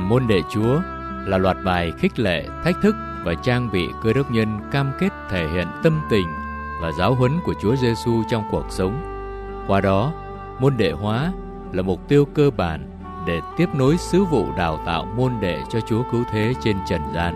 làm môn đệ Chúa là loạt bài khích lệ, thách thức và trang bị Cơ Đốc nhân cam kết thể hiện tâm tình và giáo huấn của Chúa Giêsu trong cuộc sống. Qua đó, môn đệ hóa là mục tiêu cơ bản để tiếp nối sứ vụ đào tạo môn đệ cho Chúa Cứu Thế trên trần gian.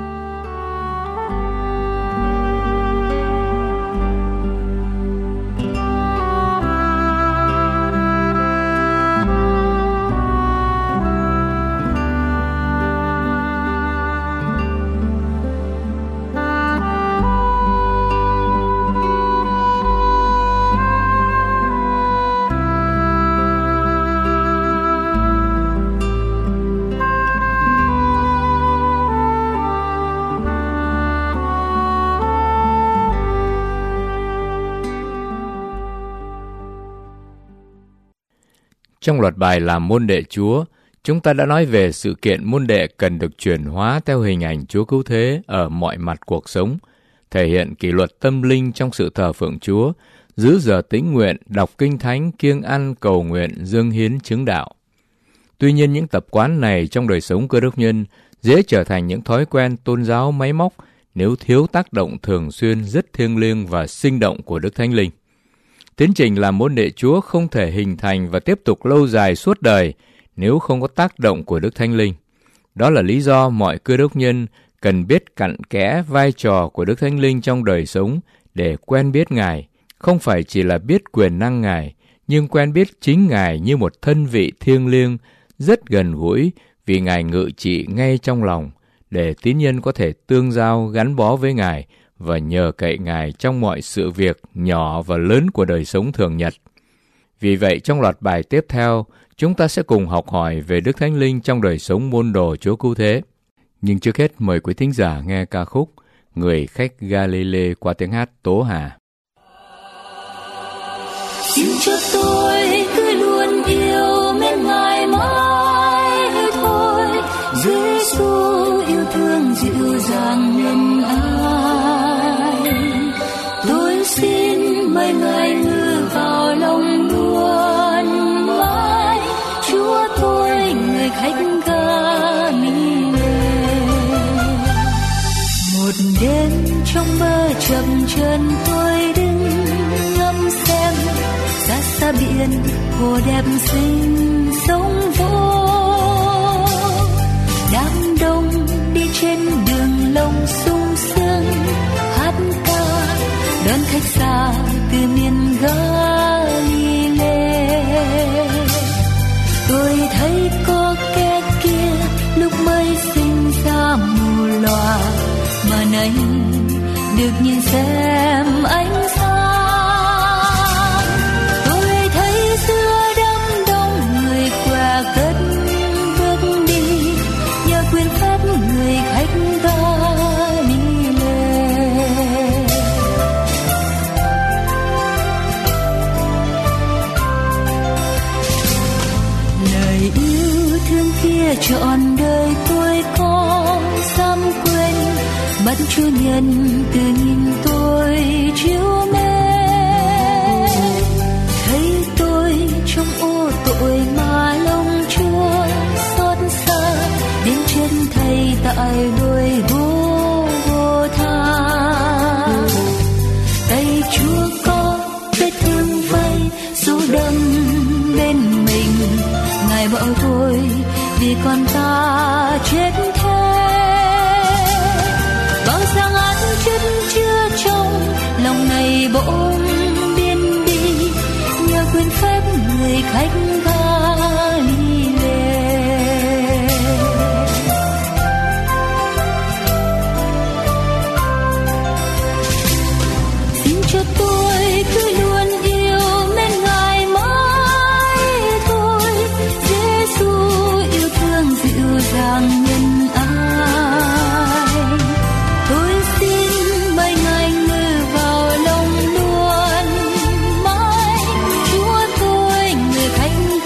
Trong loạt bài làm môn đệ Chúa, chúng ta đã nói về sự kiện môn đệ cần được chuyển hóa theo hình ảnh Chúa Cứu Thế ở mọi mặt cuộc sống, thể hiện kỷ luật tâm linh trong sự thờ phượng Chúa, giữ giờ tĩnh nguyện, đọc kinh thánh, kiêng ăn, cầu nguyện, dâng hiến chứng đạo. Tuy nhiên, những tập quán này trong đời sống Cơ Đốc nhân dễ trở thành những thói quen tôn giáo máy móc nếu thiếu tác động thường xuyên rất thiêng liêng và sinh động của Đức Thánh Linh. Tiến trình làm môn đệ Chúa không thể hình thành và tiếp tục lâu dài suốt đời nếu không có tác động của Đức Thánh Linh. Đó là lý do mọi Cơ Đốc nhân cần biết cặn kẽ vai trò của Đức Thánh Linh trong đời sống để quen biết Ngài, không phải chỉ là biết quyền năng Ngài, nhưng quen biết chính Ngài như một thân vị thiêng liêng, rất gần gũi vì Ngài ngự trị ngay trong lòng, để tín nhân có thể tương giao gắn bó với Ngài và nhờ cậy Ngài trong mọi sự việc nhỏ và lớn của đời sống thường nhật. Vì vậy, trong loạt bài tiếp theo, chúng ta sẽ cùng học hỏi về Đức Thánh Linh trong đời sống môn đồ Chúa Cứu Thế. Nhưng trước hết, mời quý thính giả nghe ca khúc Người khách Galilee qua tiếng hát Tố Hà. Xin cho tôi cứ luôn yêu mến Ngài mãi thôi. Giêsu yêu thương dịu dàng nhân ái, tôi xin mời Ngài ngự vào lòng luôn mãi. Chúa tôi người khách Galilee. Một đêm trong mơ chậm chân tôi đứng ngắm xem xa xa biển hồ đẹp xinh sóng vỗ. Đám đông đi trên đường lông sung sướng hát ca đón khách xa từ miền Galilee. Tôi thấy có kẻ kia lúc mới sinh ra mù lòa, mà nay được nhìn xem ánh sáng. Tôi thấy giữa đám đông người què cất bước đi, nhờ quyền phép người khách Galilee. Lời yêu thương kia trọn đời tôi có dám quên, mắt Chúa nhân từ nhìn tôi chiếu mến. Thấy tôi trong ô tội mà lòng Chúa xót xa, đến chân Thầy tại đôi Gô-gô-tha. Tay Chúa có vết thương vây dấu đâm bên mình, Ngài bảo tôi vì con ta chết thế. Bao rằng án chất chưa trong lòng này bỗng biến đi, nhờ quyền phép người khách Galilee. Xin cho tôi cứ luôn yêu mến Ngài mãi thôi. Giêsu yêu thương dịu dàng nhân ái, tôi xin mời Ngài ngự vào lòng luôn mãi. Chúa tôi người khách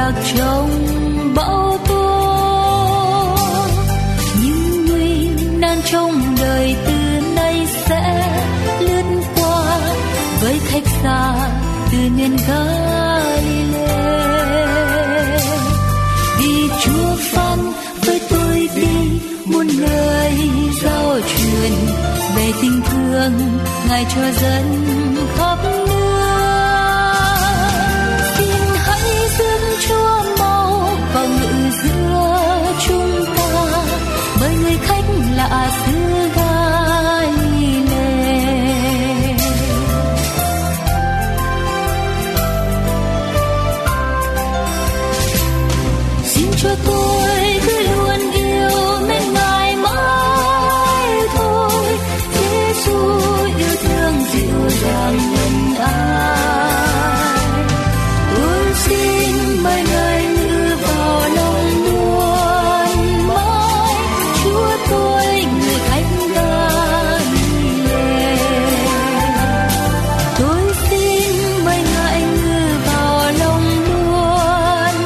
lạc trong bão tố. Những nguy nan trong đời từ nay sẽ lướt qua với khách xa từ miền Galilee. Vì Chúa phán với tôi đi muôn lời giao truyền về tình thương Ngài cho dân khắp nước. Xin hãy dâng Chúa mau vào ngự giữa chúng ta, bởi người khách lạ xứ Galilee. Xin cho tôi cứ luôn yêu mến Ngài mãi thôi. Giêsu yêu thương dịu dàng nhân ái, tôi xin mời Ngài ngự vào lòng muôn mãi. Chúa tôi người khách Galilee, tôi xin mời Ngài ngự vào lòng muôn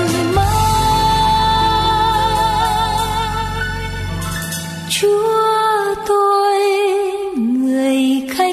mãi. Chúa tôi người khách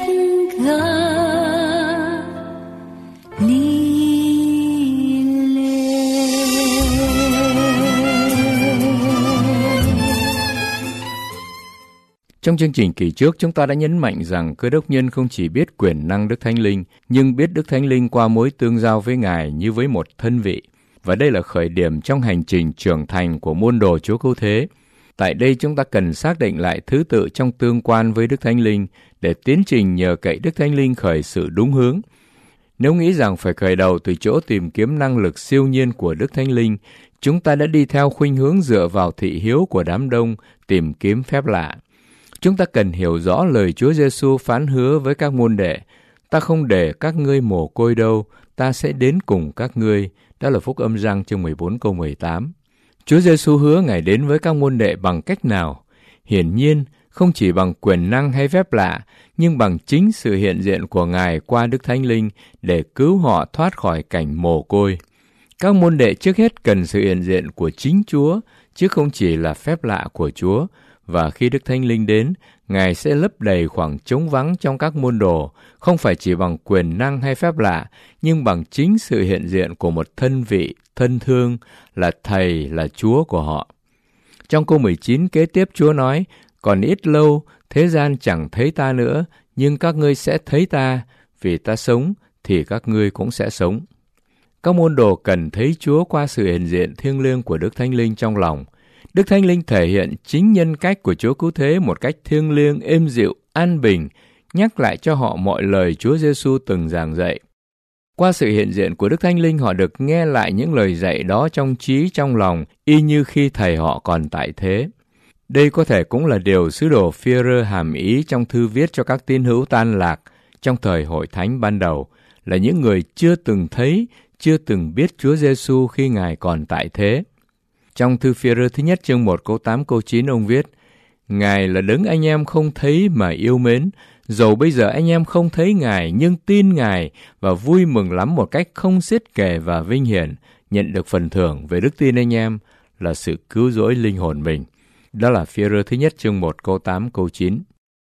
Trong chương trình kỳ trước, chúng ta đã nhấn mạnh rằng Cơ Đốc nhân không chỉ biết quyền năng Đức Thánh Linh, nhưng biết Đức Thánh Linh qua mối tương giao với Ngài như với một thân vị. Và đây là khởi điểm trong hành trình trưởng thành của môn đồ Chúa Cứu Thế. Tại đây chúng ta cần xác định lại thứ tự trong tương quan với Đức Thánh Linh để tiến trình nhờ cậy Đức Thánh Linh khởi sự đúng hướng. Nếu nghĩ rằng phải khởi đầu từ chỗ tìm kiếm năng lực siêu nhiên của Đức Thánh Linh, chúng ta đã đi theo khuynh hướng dựa vào thị hiếu của đám đông tìm kiếm phép lạ. Chúng ta cần hiểu rõ lời Chúa Giêsu phán hứa với các môn đệ: ta không để các ngươi mồ côi đâu, ta sẽ đến cùng các ngươi. Đó là Phúc Âm Giăng chương 14 câu 18. Chúa Giêsu hứa Ngài đến với các môn đệ bằng cách nào? Hiển nhiên, không chỉ bằng quyền năng hay phép lạ, nhưng bằng chính sự hiện diện của Ngài qua Đức Thánh Linh để cứu họ thoát khỏi cảnh mồ côi. Các môn đệ trước hết cần sự hiện diện của chính Chúa, chứ không chỉ là phép lạ của Chúa. Và khi Đức Thánh Linh đến, Ngài sẽ lấp đầy khoảng trống vắng trong các môn đồ, không phải chỉ bằng quyền năng hay phép lạ, nhưng bằng chính sự hiện diện của một thân vị, thân thương, là Thầy, là Chúa của họ. Trong câu 19 kế tiếp Chúa nói: còn ít lâu, thế gian chẳng thấy ta nữa, nhưng các ngươi sẽ thấy ta, vì ta sống thì các ngươi cũng sẽ sống. Các môn đồ cần thấy Chúa qua sự hiện diện thiêng liêng của Đức Thánh Linh trong lòng. Đức Thánh Linh thể hiện chính nhân cách của Chúa Cứu Thế một cách thiêng liêng, êm dịu, an bình, nhắc lại cho họ mọi lời Chúa Giêsu từng giảng dạy. Qua sự hiện diện của Đức Thánh Linh, họ được nghe lại những lời dạy đó trong trí, trong lòng, y như khi Thầy họ còn tại thế. Đây có thể cũng là điều sứ đồ Phi-e-rơ hàm ý trong thư viết cho các tín hữu tan lạc trong thời hội thánh ban đầu, là những người chưa từng thấy, chưa từng biết Chúa Giêsu khi Ngài còn tại thế. Trong thư Phi-e-rơ thứ nhất chương 1 câu 8 câu 9 ông viết: Ngài là đấng anh em không thấy mà yêu mến, dầu bây giờ anh em không thấy Ngài nhưng tin Ngài và vui mừng lắm một cách không xiết kể và vinh hiển, nhận được phần thưởng về đức tin anh em là sự cứu rỗi linh hồn mình. Đó là Phi-e-rơ thứ nhất chương 1 câu 8 câu 9.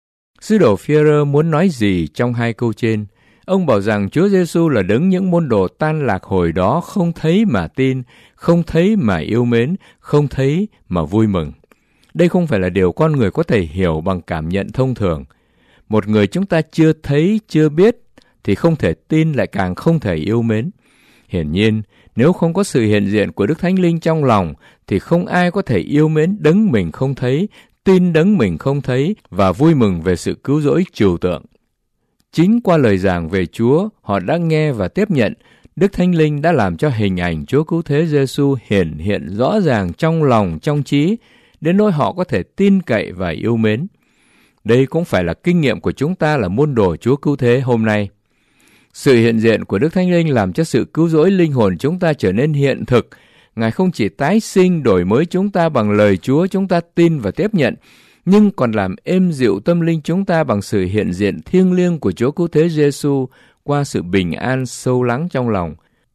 Sứ đồ Phi-e-rơ muốn nói gì trong hai câu trên? Ông bảo rằng Chúa Giêsu là đấng những môn đồ tan lạc hồi đó không thấy mà tin, không thấy mà yêu mến, không thấy mà vui mừng. Đây không phải là điều con người có thể hiểu bằng cảm nhận thông thường. Một người chúng ta chưa thấy, chưa biết thì không thể tin, lại càng không thể yêu mến. Hiển nhiên, nếu không có sự hiện diện của Đức Thánh Linh trong lòng thì không ai có thể yêu mến đấng mình không thấy, tin đấng mình không thấy và vui mừng về sự cứu rỗi trừu tượng. Chính qua lời giảng về Chúa, họ đã nghe và tiếp nhận, Đức Thánh Linh đã làm cho hình ảnh Chúa Cứu Thế Giêsu hiển hiện rõ ràng trong lòng, trong trí, đến nỗi họ có thể tin cậy và yêu mến. Đây cũng phải là kinh nghiệm của chúng ta là môn đồ Chúa Cứu Thế hôm nay. Sự hiện diện của Đức Thánh Linh làm cho sự cứu rỗi linh hồn chúng ta trở nên hiện thực. Ngài không chỉ tái sinh, đổi mới chúng ta bằng lời Chúa chúng ta tin và tiếp nhận, nhưng còn làm êm dịu tâm linh chúng ta bằng sự hiện diện thiêng liêng của Chúa Cứu Thế Giêsu qua sự bình an sâu lắng trong lòng.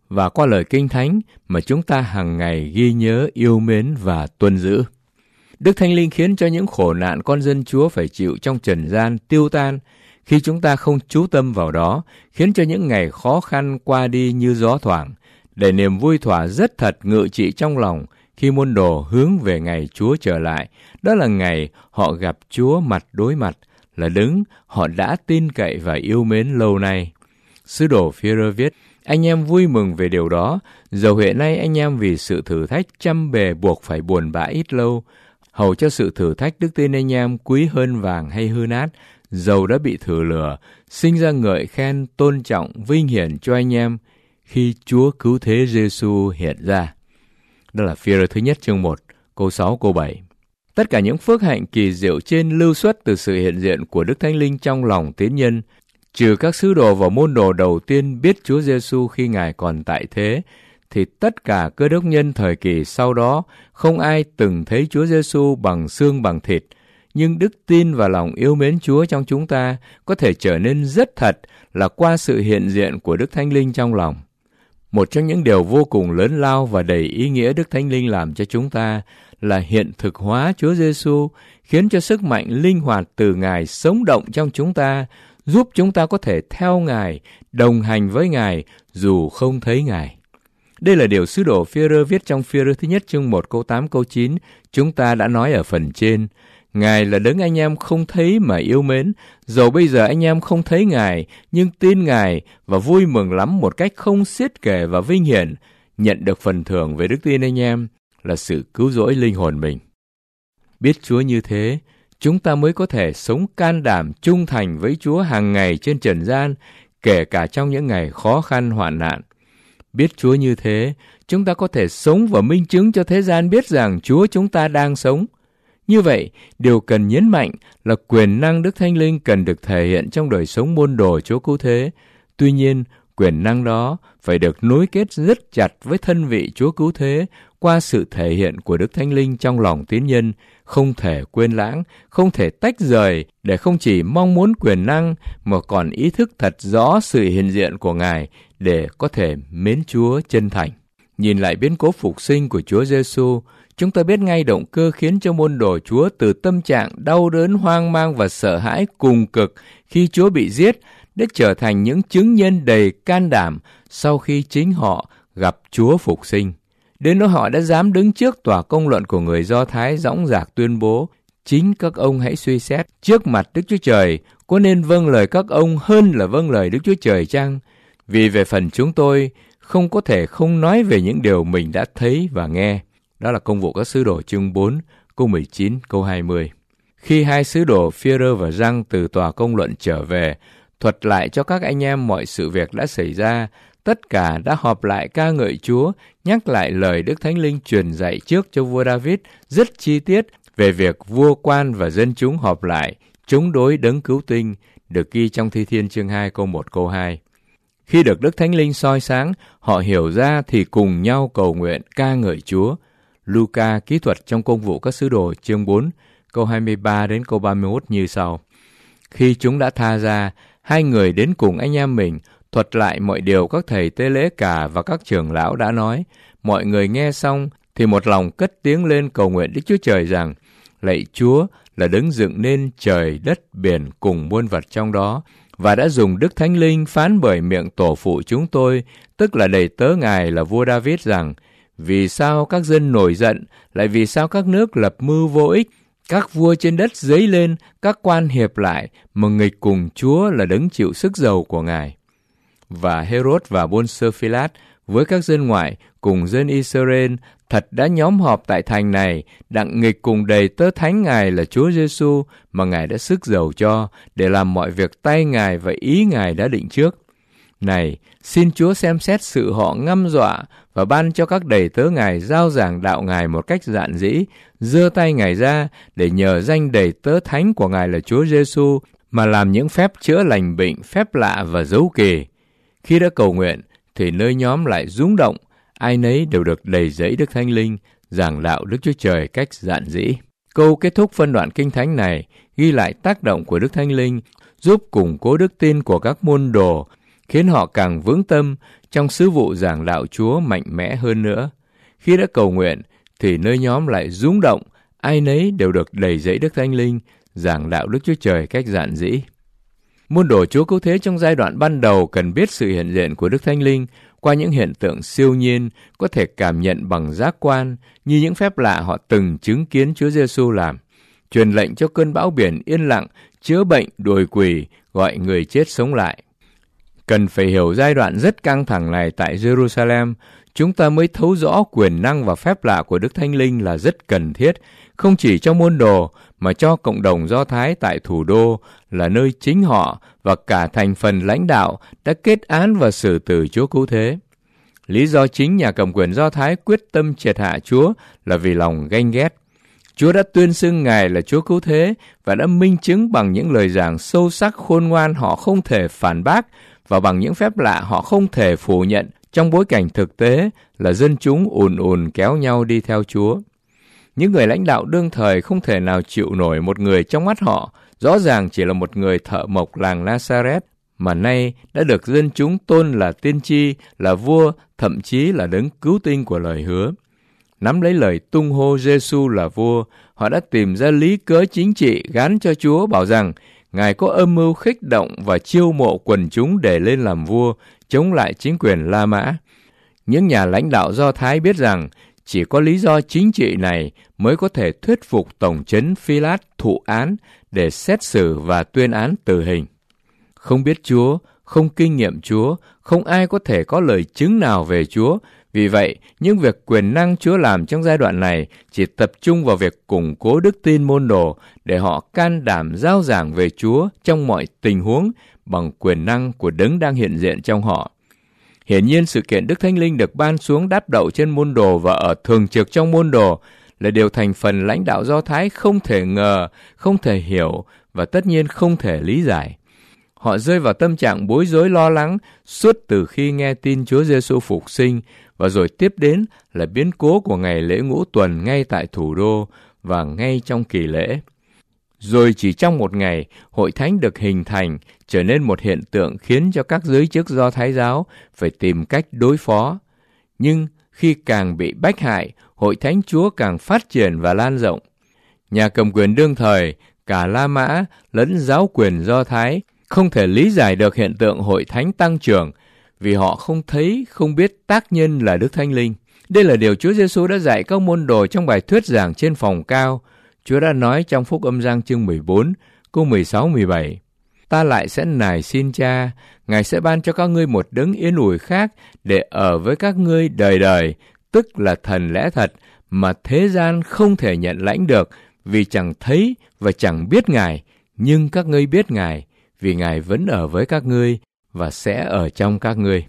và qua lời Kinh Thánh mà chúng ta hàng ngày ghi nhớ, yêu mến và tuân giữ. Đức Thánh Linh khiến cho những khổ nạn con dân Chúa phải chịu trong trần gian tiêu tan khi chúng ta không chú tâm vào đó, khiến cho những ngày khó khăn qua đi như gió thoảng, để niềm vui thỏa rất thật ngự trị trong lòng khi môn đồ hướng về ngày Chúa trở lại. Đó là ngày họ gặp Chúa mặt đối mặt, là đấng họ đã tin cậy và yêu mến lâu nay. Sứ đồ Phi-e-rơ viết: anh em vui mừng về điều đó, dầu hiện nay anh em vì sự thử thách trăm bề buộc phải buồn bã ít lâu, hầu cho sự thử thách đức tin anh em quý hơn vàng hay hư nát, dầu đã bị thử lửa, sinh ra ngợi khen, tôn trọng, vinh hiển cho anh em khi Chúa cứu thế Giêsu hiện ra. Đó là Phi-e-rơ thứ nhất chương 1, câu 6, câu 7. Tất cả những phước hạnh kỳ diệu trên lưu xuất từ sự hiện diện của Đức Thánh Linh trong lòng tín nhân. Trừ các sứ đồ và môn đồ đầu tiên biết Chúa Giêsu khi Ngài còn tại thế, thì tất cả cơ đốc nhân thời kỳ sau đó không ai từng thấy Chúa Giêsu bằng xương bằng thịt. Nhưng đức tin và lòng yêu mến Chúa trong chúng ta có thể trở nên rất thật là qua sự hiện diện của Đức Thánh Linh trong lòng. Một trong những điều vô cùng lớn lao và đầy ý nghĩa Đức Thánh Linh làm cho chúng ta là hiện thực hóa Chúa Giêsu, khiến cho sức mạnh linh hoạt từ Ngài sống động trong chúng ta, giúp chúng ta có thể theo Ngài, đồng hành với Ngài dù không thấy Ngài. Đây là điều sứ đồ Phi-e-rơ viết trong Phi-e-rơ thứ nhất chương 1 câu 8 câu 9, chúng ta đã nói ở phần trên. Ngài là đấng anh em không thấy mà yêu mến, dầu bây giờ anh em không thấy Ngài, nhưng tin Ngài và vui mừng lắm một cách không xiết kể và vinh hiển, nhận được phần thưởng về đức tin anh em là sự cứu rỗi linh hồn mình. Biết Chúa như thế, chúng ta mới có thể sống can đảm trung thành với Chúa hàng ngày trên trần gian, kể cả trong những ngày khó khăn hoạn nạn. Biết Chúa như thế, chúng ta có thể sống và minh chứng cho thế gian biết rằng Chúa chúng ta đang sống. Như vậy, điều cần nhấn mạnh là quyền năng Đức Thánh Linh cần được thể hiện trong đời sống môn đồ Chúa cứu thế. Tuy nhiên, quyền năng đó phải được nối kết rất chặt với thân vị Chúa cứu thế qua sự thể hiện của Đức Thánh Linh trong lòng tín nhân, không thể quên lãng, không thể tách rời để không chỉ mong muốn quyền năng mà còn ý thức thật rõ sự hiện diện của Ngài để có thể mến Chúa chân thành. Nhìn lại biến cố phục sinh của Chúa Giêsu, chúng ta biết ngay động cơ khiến cho môn đồ Chúa từ tâm trạng đau đớn, hoang mang và sợ hãi cùng cực khi Chúa bị giết để trở thành những chứng nhân đầy can đảm sau khi chính họ gặp Chúa phục sinh. Đến nỗi họ đã dám đứng trước tòa công luận của người Do Thái dõng dạc tuyên bố: chính các ông hãy suy xét trước mặt Đức Chúa Trời, có nên vâng lời các ông hơn là vâng lời Đức Chúa Trời chăng? Vì về phần chúng tôi, không có thể không nói về những điều mình đã thấy và nghe. Đó là Công vụ các sứ đồ chương 4, câu 19, câu 20. Khi hai sứ đồ Phi-e-rơ và Giăng từ tòa công luận trở về, thuật lại cho các anh em mọi sự việc đã xảy ra, tất cả đã họp lại ca ngợi Chúa, nhắc lại lời Đức Thánh Linh truyền dạy trước cho vua David rất chi tiết về việc vua quan và dân chúng họp lại, chống đối đấng cứu tinh, được ghi trong Thi Thiên chương 2 câu 1 câu 2. Khi được Đức Thánh Linh soi sáng, họ hiểu ra thì cùng nhau cầu nguyện ca ngợi Chúa. Luca ký thuật trong Công vụ các sứ đồ chương 4, câu 23 đến câu 31 như sau. Khi chúng đã tha ra, hai người đến cùng anh em mình, thuật lại mọi điều các thầy tế lễ cả và các trưởng lão đã nói. Mọi người nghe xong thì một lòng cất tiếng lên cầu nguyện Đức Chúa Trời rằng: lạy Chúa là đấng dựng nên trời, đất, biển cùng muôn vật trong đó, và đã dùng Đức Thánh Linh phán bởi miệng tổ phụ chúng tôi, tức là đầy tớ Ngài là vua David rằng: vì sao các dân nổi giận, lại vì sao các nước lập mưu vô ích, các vua trên đất dấy lên, các quan hiệp lại, mà nghịch cùng Chúa là đấng chịu sức dầu của Ngài. Và Herod và Bôn-sơ-phi-lát với các dân ngoại cùng dân Israel thật đã nhóm họp tại thành này, đặng nghịch cùng đầy tớ thánh Ngài là Chúa Giêsu mà Ngài đã sức dầu cho, để làm mọi việc tay Ngài và ý Ngài đã định trước. Này, xin Chúa xem xét sự họ ngăm dọa và ban cho các đầy tớ Ngài giao giảng đạo Ngài một cách dạn dĩ, giơ tay Ngài ra để nhờ danh đầy tớ thánh của Ngài là Chúa Giêsu mà làm những phép chữa lành bệnh, phép lạ và dấu kỳ. Khi đã cầu nguyện thì nơi nhóm lại rung động, ai nấy đều được đầy dẫy Đức Thánh Linh, giảng đạo Đức Chúa Trời cách dạn dĩ. Câu kết thúc phân đoạn Kinh Thánh này ghi lại tác động của Đức Thánh Linh, giúp củng cố đức tin của các môn đồ, khiến họ càng vững tâm trong sứ vụ giảng đạo Chúa mạnh mẽ hơn nữa. Khi đã cầu nguyện, thì nơi nhóm lại rung động, ai nấy đều được đầy dẫy Đức Thánh Linh, giảng đạo Đức Chúa Trời cách giản dĩ. Môn đồ Chúa Cứu Thế trong giai đoạn ban đầu cần biết sự hiện diện của Đức Thánh Linh qua những hiện tượng siêu nhiên, có thể cảm nhận bằng giác quan, như những phép lạ họ từng chứng kiến Chúa Giêsu làm, truyền lệnh cho cơn bão biển yên lặng, chữa bệnh, đuổi quỷ, gọi người chết sống lại. Cần phải hiểu giai đoạn rất căng thẳng này tại Jerusalem, chúng ta mới thấu rõ quyền năng và phép lạ của Đức Thánh Linh là rất cần thiết, không chỉ cho môn đồ, mà cho cộng đồng Do Thái tại thủ đô, là nơi chính họ và cả thành phần lãnh đạo đã kết án và xử tử Chúa Cứu Thế. Lý do chính nhà cầm quyền Do Thái quyết tâm triệt hạ Chúa là vì lòng ganh ghét. Chúa đã tuyên xưng Ngài là Chúa Cứu Thế và đã minh chứng bằng những lời giảng sâu sắc khôn ngoan họ không thể phản bác và bằng những phép lạ họ không thể phủ nhận, trong bối cảnh thực tế là dân chúng ùn ùn kéo nhau đi theo Chúa. Những người lãnh đạo đương thời không thể nào chịu nổi một người trong mắt họ rõ ràng chỉ là một người thợ mộc làng Nazareth, mà nay đã được dân chúng tôn là tiên tri, là vua, thậm chí là đấng cứu tinh của lời hứa. Nắm lấy lời tung hô Giêsu là vua, họ đã tìm ra lý cớ chính trị gán cho Chúa, bảo rằng Ngài có âm mưu khích động và chiêu mộ quần chúng để lên làm vua, chống lại chính quyền La Mã. Những nhà lãnh đạo Do Thái biết rằng chỉ có lý do chính trị này mới có thể thuyết phục tổng trấn Phi-lát thụ án để xét xử và tuyên án tử hình. Không biết Chúa, không kinh nghiệm Chúa, không ai có thể có lời chứng nào về Chúa. Vì vậy, những việc quyền năng Chúa làm trong giai đoạn này chỉ tập trung vào việc củng cố đức tin môn đồ để họ can đảm rao giảng về Chúa trong mọi tình huống bằng quyền năng của đấng đang hiện diện trong họ. Hiển nhiên, sự kiện Đức Thánh Linh được ban xuống đáp đậu trên môn đồ và ở thường trực trong môn đồ là điều thành phần lãnh đạo Do Thái không thể ngờ, không thể hiểu và tất nhiên không thể lý giải. Họ rơi vào tâm trạng bối rối lo lắng suốt từ khi nghe tin Chúa Giêsu phục sinh, và rồi tiếp đến là biến cố của ngày lễ Ngũ Tuần ngay tại thủ đô và ngay trong kỳ lễ. Rồi chỉ trong một ngày, hội thánh được hình thành, trở nên một hiện tượng khiến cho các giới chức Do Thái giáo phải tìm cách đối phó. Nhưng khi càng bị bách hại, hội thánh Chúa càng phát triển và lan rộng. Nhà cầm quyền đương thời, cả La Mã lẫn giáo quyền Do Thái không thể lý giải được hiện tượng hội thánh tăng trưởng, vì họ không thấy, không biết tác nhân là Đức Thánh Linh. Đây là điều Chúa Giêsu đã dạy các môn đồ trong bài thuyết giảng trên phòng cao. Chúa đã nói trong Phúc Âm Giăng chương 14, câu 16-17: Ta lại sẽ nài xin Cha, Ngài sẽ ban cho các ngươi một đấng yên ủi khác để ở với các ngươi đời đời, tức là Thần lẽ thật mà thế gian không thể nhận lãnh được, vì chẳng thấy và chẳng biết Ngài, nhưng các ngươi biết Ngài, vì Ngài vẫn ở với các ngươi và sẽ ở trong các ngươi.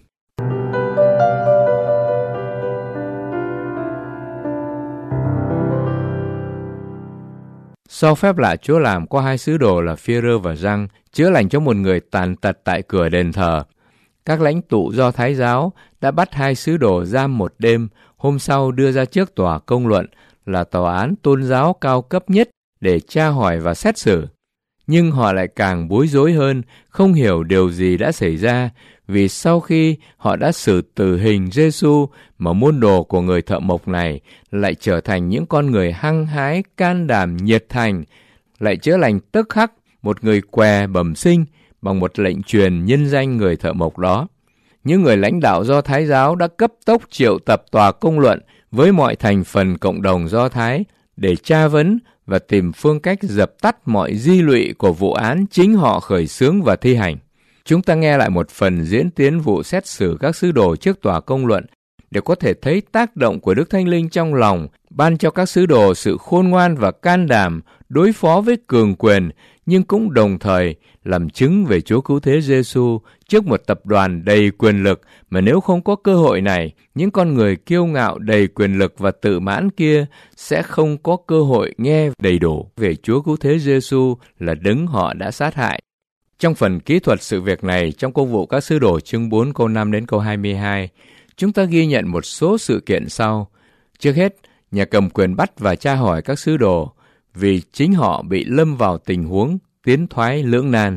Sau phép lạ Chúa làm qua hai sứ đồ là Phi-rơ và Giăng, chữa lành cho một người tàn tật tại cửa đền thờ, các lãnh tụ Do Thái giáo đã bắt hai sứ đồ giam một đêm, hôm sau đưa ra trước tòa công luận, là tòa án tôn giáo cao cấp nhất, để tra hỏi và xét xử. Nhưng họ lại càng bối rối hơn, không hiểu điều gì đã xảy ra, vì sau khi họ đã xử tử hình Giêsu, mà môn đồ của người thợ mộc này lại trở thành những con người hăng hái, can đảm, nhiệt thành, lại chữa lành tức khắc một người què bẩm sinh bằng một lệnh truyền nhân danh người thợ mộc đó. Những người lãnh đạo Do Thái giáo đã cấp tốc triệu tập tòa công luận với mọi thành phần cộng đồng Do Thái để tra vấn và tìm phương cách dập tắt mọi di lụy của vụ án chính họ khởi xướng và thi hành. Chúng ta nghe lại một phần diễn tiến vụ xét xử các sứ đồ trước tòa công luận để có thể thấy tác động của Đức Thánh Linh trong lòng, ban cho các sứ đồ sự khôn ngoan và can đảm đối phó với cường quyền, nhưng cũng đồng thời làm chứng về Chúa Cứu Thế Giêsu trước một tập đoàn đầy quyền lực, mà nếu không có cơ hội này, những con người kiêu ngạo đầy quyền lực và tự mãn kia sẽ không có cơ hội nghe đầy đủ về Chúa Cứu Thế Giêsu là đấng họ đã sát hại. Trong phần kỹ thuật sự việc này, trong công vụ các sứ đồ chương 4 câu 5 đến câu 22, chúng ta ghi nhận một số sự kiện sau. Trước hết, nhà cầm quyền bắt và tra hỏi các sứ đồ, vì chính họ bị lâm vào tình huống tiến thoái lưỡng nan.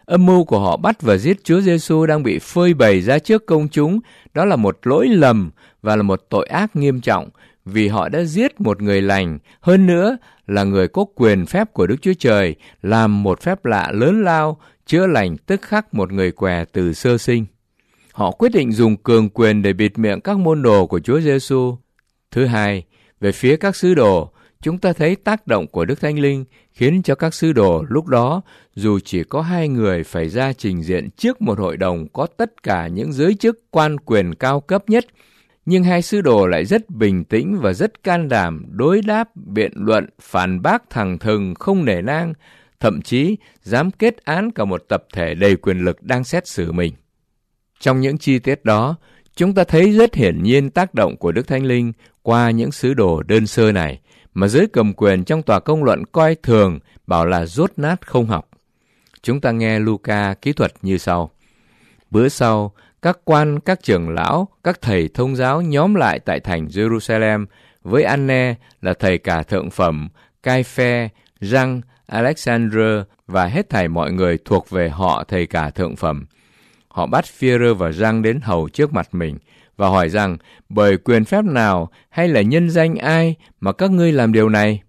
Âm mưu của họ bắt và giết Chúa Giêsu đang bị phơi bày ra trước công chúng. Đó là một lỗi lầm và là một tội ác nghiêm trọng, vì họ đã giết một người lành, hơn nữa là người có quyền phép của Đức Chúa Trời, làm một phép lạ lớn lao, chữa lành tức khắc một người què từ sơ sinh. Họ quyết định dùng cường quyền để bịt miệng các môn đồ của Chúa Giêsu. Thứ hai, về phía các sứ đồ, chúng ta thấy tác động của Đức Thánh Linh khiến cho các sứ đồ lúc đó, dù chỉ có 2 người phải ra trình diện trước một hội đồng có tất cả những giới chức quan quyền cao cấp nhất, nhưng 2 sứ đồ lại rất bình tĩnh và rất can đảm đối đáp, biện luận, phản bác thẳng thừng, không nể nang, thậm chí dám kết án cả một tập thể đầy quyền lực đang xét xử mình. Trong những chi tiết đó, chúng ta thấy rất hiển nhiên tác động của Đức Thánh Linh qua những sứ đồ đơn sơ này, mà giới cầm quyền trong tòa công luận coi thường, bảo là dốt nát không học. Chúng ta nghe Luca kỹ thuật như sau. Bữa sau, các quan, các trưởng lão, các thầy thông giáo nhóm lại tại thành Jerusalem với Anne là thầy cả thượng phẩm, Cai-phe, Giăng, Alexander và hết thảy mọi người thuộc về họ thầy cả thượng phẩm. Họ bắt Phi-e-rơ và Giăng đến hầu trước mặt mình và hỏi rằng bởi quyền phép nào hay là nhân danh ai mà các ngươi làm điều này?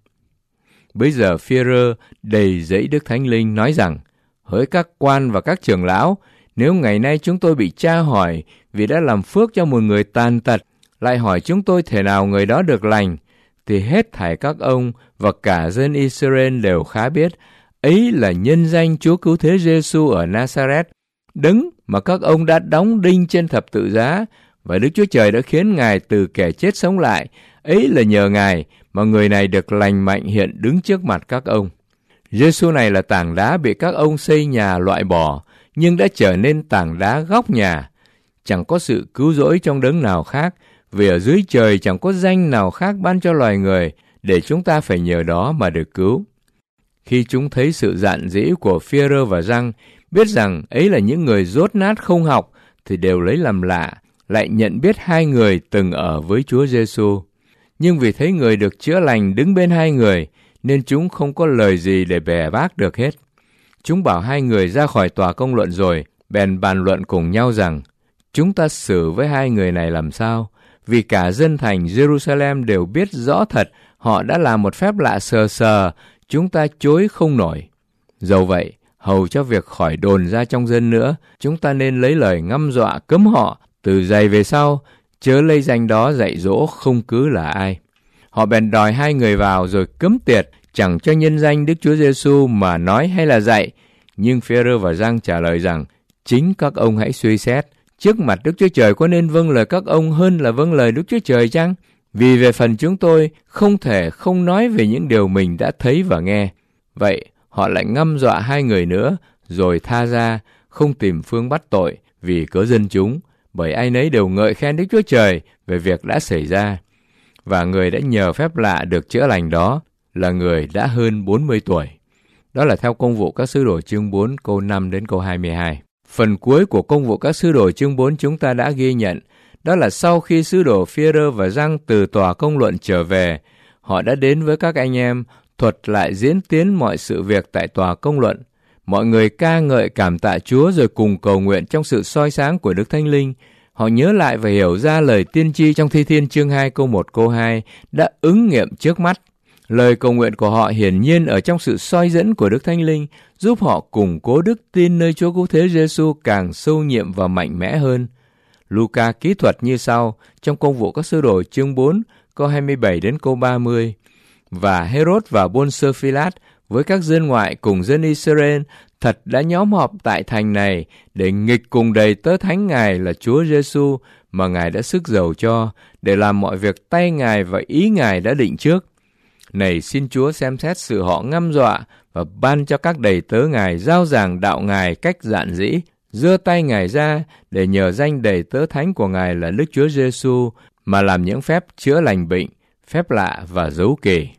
Bây giờ Phi-e-rơ đầy dẫy Đức Thánh Linh nói rằng: hỡi các quan và các trưởng lão, nếu ngày nay chúng tôi bị tra hỏi vì đã làm phước cho một người tàn tật, lại hỏi chúng tôi thể nào người đó được lành, thì hết thảy các ông và cả dân Israel đều khá biết ấy là nhân danh Chúa Cứu Thế Giêsu ở Nazareth, đấng mà các ông đã đóng đinh trên thập tự giá, và Đức Chúa Trời đã khiến Ngài từ kẻ chết sống lại. Ấy là nhờ Ngài mà người này được lành mạnh hiện đứng trước mặt các ông. Giêsu này là tảng đá bị các ông xây nhà loại bỏ, nhưng đã trở nên tảng đá góc nhà. Chẳng có sự cứu rỗi trong đấng nào khác, vì ở dưới trời chẳng có danh nào khác ban cho loài người, để chúng ta phải nhờ đó mà được cứu. Khi chúng thấy sự dạn dĩ của Phi-e-rơ và Giăng, biết rằng ấy là những người dốt nát không học, thì đều lấy làm lạ, lại nhận biết 2 người từng ở với Chúa Giêsu. Nhưng vì thấy người được chữa lành đứng bên 2 người, nên chúng không có lời gì để bẻ bác được hết. Chúng bảo 2 người ra khỏi tòa công luận rồi, bèn bàn luận cùng nhau rằng: chúng ta xử với 2 người này làm sao? Vì cả dân thành Jerusalem đều biết rõ thật họ đã làm một phép lạ sờ sờ, chúng ta chối không nổi. Dẫu vậy, hầu cho việc khỏi đồn ra trong dân nữa, chúng ta nên lấy lời ngăm dọa cấm họ, từ giày về sau, chớ lấy danh đó dạy dỗ không cứ là ai. Họ bèn đòi 2 người vào rồi cấm tiệt, chẳng cho nhân danh Đức Chúa Giêsu mà nói hay là dạy. Nhưng Phi-e-rơ và Giăng trả lời rằng: chính các ông hãy suy xét, trước mặt Đức Chúa Trời có nên vâng lời các ông hơn là vâng lời Đức Chúa Trời chăng? Vì về phần chúng tôi không thể không nói về những điều mình đã thấy và nghe. Vậy họ lại ngăm dọa 2 người nữa, rồi tha ra, không tìm phương bắt tội vì cớ dân chúng, bởi ai nấy đều ngợi khen Đức Chúa Trời về việc đã xảy ra. Và người đã nhờ phép lạ được chữa lành đó là người đã hơn 40 tuổi. Đó là theo Công vụ các sứ đồ chương 4 câu 5 đến câu 22. Phần cuối của Công vụ các sứ đồ chương 4 chúng ta đã ghi nhận, đó là sau khi sứ đồ Phi-e-rơ và Giăng từ tòa công luận trở về, họ đã đến với các anh em, thuật lại diễn tiến mọi sự việc tại tòa công luận. Mọi người ca ngợi cảm tạ Chúa rồi cùng cầu nguyện trong sự soi sáng của Đức Thánh Linh. Họ nhớ lại và hiểu ra lời tiên tri trong Thi Thiên chương 2 câu 1 câu 2 đã ứng nghiệm trước mắt. Lời cầu nguyện của họ hiển nhiên ở trong sự soi dẫn của Đức Thánh Linh, giúp họ củng cố đức tin nơi Chúa Cứu Thế Giêsu càng sâu nhiệm và mạnh mẽ hơn. Luca kỹ thuật như sau trong Công vụ các sứ đồ chương 4 câu 27 đến câu 30. Và Herod và Pôn-sơ Phi-lát với các dân ngoại cùng dân Israel thật đã nhóm họp tại thành này để nghịch cùng đầy tớ thánh Ngài là Chúa Giêsu mà Ngài đã sức dầu cho, để làm mọi việc tay Ngài và ý Ngài đã định trước. Này xin Chúa xem xét sự họ ngăm dọa và ban cho các đầy tớ Ngài rao giảng đạo Ngài cách dạn dĩ, giơ tay Ngài ra để nhờ danh đầy tớ thánh của Ngài là Đức Chúa Giêsu mà làm những phép chữa lành bệnh, phép lạ và dấu kỳ.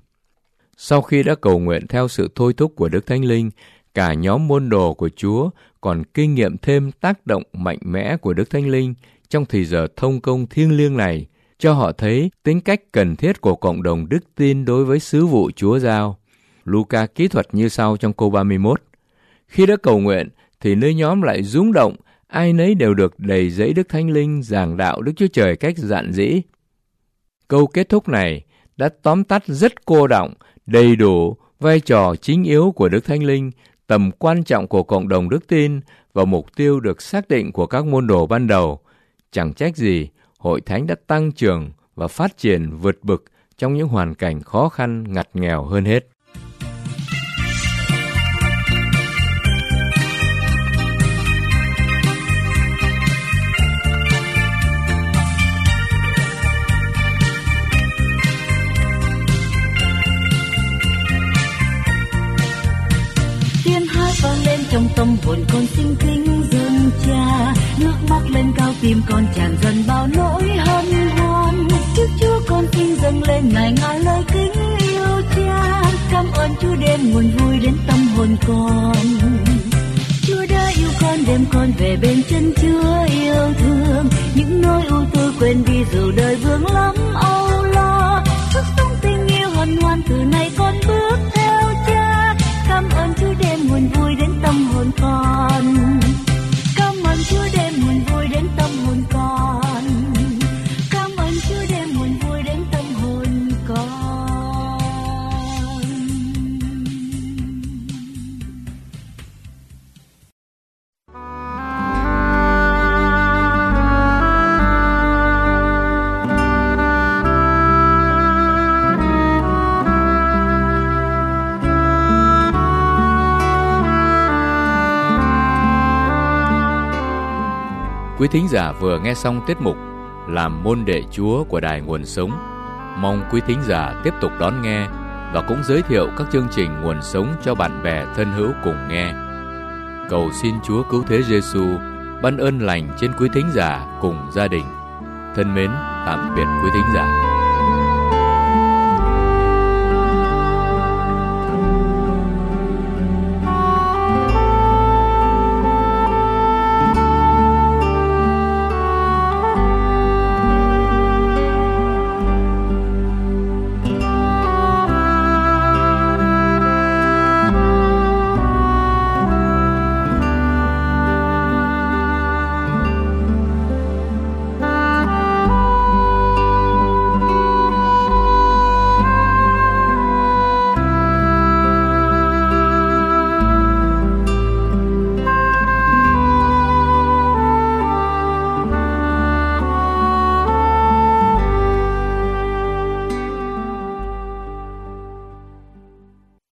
Sau khi đã cầu nguyện theo sự thôi thúc của Đức Thánh Linh, cả nhóm môn đồ của Chúa còn kinh nghiệm thêm tác động mạnh mẽ của Đức Thánh Linh trong thì giờ thông công thiêng liêng này, cho họ thấy tính cách cần thiết của cộng đồng đức tin đối với sứ vụ Chúa giao. Luca kỹ thuật như sau trong câu 31. Khi đã cầu nguyện, thì nơi nhóm lại rúng động, ai nấy đều được đầy dẫy Đức Thánh Linh giảng đạo Đức Chúa Trời cách dạn dĩ. Câu kết thúc này đã tóm tắt rất cô đọng, đầy đủ vai trò chính yếu của Đức Thánh Linh, tầm quan trọng của cộng đồng đức tin và mục tiêu được xác định của các môn đồ ban đầu. Chẳng trách gì, Hội Thánh đã tăng trưởng và phát triển vượt bực trong những hoàn cảnh khó khăn ngặt nghèo hơn hết. Vang lên trong tâm hồn con xin kính dâng Cha, nước mắt lên cao tim con tràn dần bao nỗi hân hoan. Trước Chúa con xin dâng lên ngài ngàn lời kính yêu Cha, cảm ơn Chúa đem nguồn vui đến tâm hồn con. Chúa đã yêu con đem con về bên chân Chúa yêu thương, những nỗi ưu tư quên đi dù đời vương lắm âu lo. Sức sống tình yêu hân hoan từ nay con bước theo Cha, cảm ơn Chúa đem nguồn vui đến tâm hồn con. Cảm ơn Chúa đem nguồn vui đến tâm hồn con. Cảm ơn Chúa đem nguồn vui đến tâm hồn con. Quý thính giả vừa nghe xong tiết mục Làm môn đệ Chúa của Đài Nguồn Sống. Mong quý thính giả tiếp tục đón nghe và cũng giới thiệu các chương trình Nguồn Sống cho bạn bè thân hữu cùng nghe. Cầu xin Chúa Cứu Thế Giêsu ban ơn lành trên quý thính giả cùng gia đình. Thân mến, tạm biệt quý thính giả.